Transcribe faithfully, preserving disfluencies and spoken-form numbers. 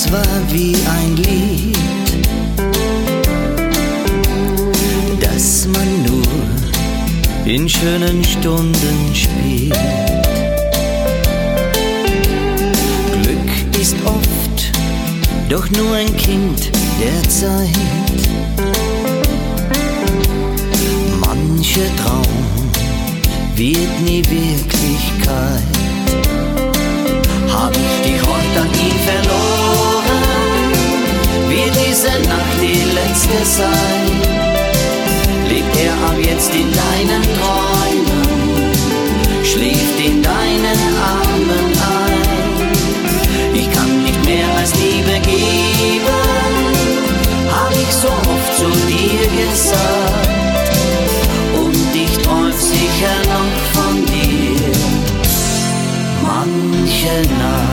es war wie ein Lied, das man nur in schönen Stunden spielt. Glück ist oft doch nur ein Kind der Zeit. Mancher Traum wird nie Wirklichkeit. Hab ich dich heute an ihn verloren, wird diese Nacht die letzte sein. Lebt er ab jetzt in deinen Träumen, schläft in deinen Armen ein. Ich kann nicht mehr als Liebe geben, hab ich so oft zu dir gesagt. Und ich träum sicher noch von dir manche Nacht.